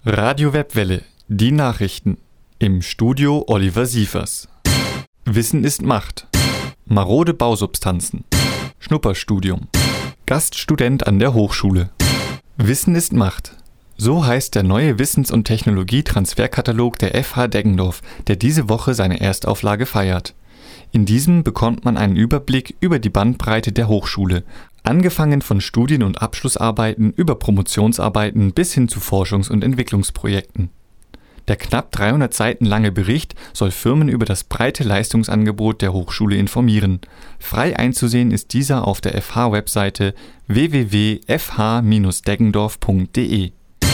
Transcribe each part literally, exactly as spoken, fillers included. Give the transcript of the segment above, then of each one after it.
Radio Webwelle, die Nachrichten. Im Studio Oliver Sievers. Wissen ist Macht. Marode Bausubstanzen. Schnupperstudium. Gaststudent an der Hochschule. Wissen ist Macht. So heißt der neue Wissens- und Technologietransferkatalog der F H Deggendorf, der diese Woche seine Erstauflage feiert. In diesem bekommt man einen Überblick über die Bandbreite der Hochschule, angefangen von Studien- und Abschlussarbeiten über Promotionsarbeiten bis hin zu Forschungs- und Entwicklungsprojekten. Der knapp dreihundert Seiten lange Bericht soll Firmen über das breite Leistungsangebot der Hochschule informieren. Frei einzusehen ist dieser auf der F H-Webseite w w w punkt f h Bindestrich deggendorf punkt d e.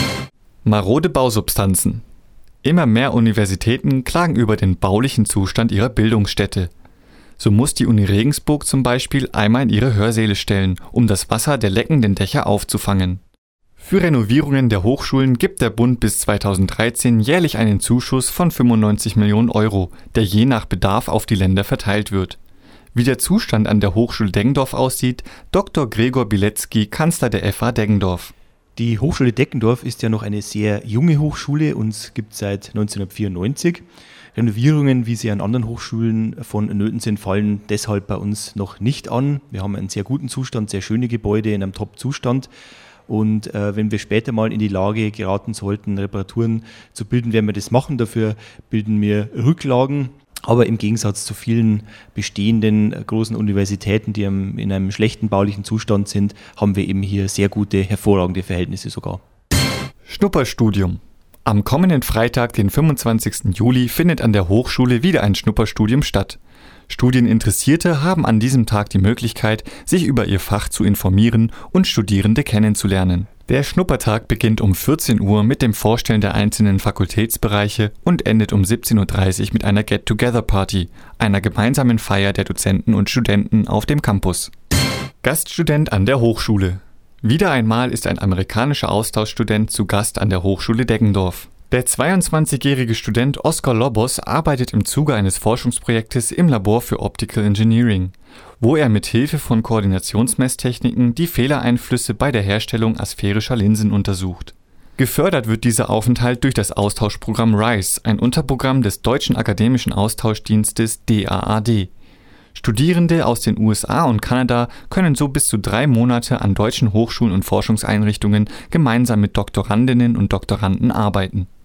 Marode Bausubstanzen. Immer mehr Universitäten klagen über den baulichen Zustand ihrer Bildungsstätte. So muss die Uni Regensburg zum Beispiel einmal in ihre Hörsäle stellen, um das Wasser der leckenden Dächer aufzufangen. Für Renovierungen der Hochschulen gibt der Bund bis zweitausenddreizehn jährlich einen Zuschuss von fünfundneunzig Millionen Euro, der je nach Bedarf auf die Länder verteilt wird. Wie der Zustand an der Hochschule Deggendorf aussieht, Doktor Gregor Bilecki, Kanzler der F H Deggendorf. Die Hochschule Deggendorf ist ja noch eine sehr junge Hochschule, uns gibt es seit neunzehnhundertvierundneunzig. Renovierungen, wie sie an anderen Hochschulen vonnöten sind, fallen deshalb bei uns noch nicht an. Wir haben einen sehr guten Zustand, sehr schöne Gebäude in einem Top-Zustand. Und äh, wenn wir später mal in die Lage geraten sollten, Reparaturen zu bilden, werden wir das machen. Dafür bilden wir Rücklagen. Aber im Gegensatz zu vielen bestehenden großen Universitäten, die in einem schlechten baulichen Zustand sind, haben wir eben hier sehr gute, hervorragende Verhältnisse sogar. Schnupperstudium. Am kommenden Freitag, den fünfundzwanzigsten Juli, findet an der Hochschule wieder ein Schnupperstudium statt. Studieninteressierte haben an diesem Tag die Möglichkeit, sich über ihr Fach zu informieren und Studierende kennenzulernen. Der Schnuppertag beginnt um vierzehn Uhr mit dem Vorstellen der einzelnen Fakultätsbereiche und endet um siebzehn Uhr dreißig mit einer Get-Together-Party, einer gemeinsamen Feier der Dozenten und Studenten auf dem Campus. Gaststudent an der Hochschule. Wieder einmal ist ein amerikanischer Austauschstudent zu Gast an der Hochschule Deggendorf. Der zweiundzwanzigjährige Student Oskar Lobos arbeitet im Zuge eines Forschungsprojektes im Labor für Optical Engineering, wo er mit Hilfe von Koordinationsmesstechniken die Fehlereinflüsse bei der Herstellung asphärischer Linsen untersucht. Gefördert wird dieser Aufenthalt durch das Austauschprogramm RISE, ein Unterprogramm des Deutschen Akademischen Austauschdienstes D A A D. Studierende aus den U S A und Kanada können so bis zu drei Monate an deutschen Hochschulen und Forschungseinrichtungen gemeinsam mit Doktorandinnen und Doktoranden arbeiten.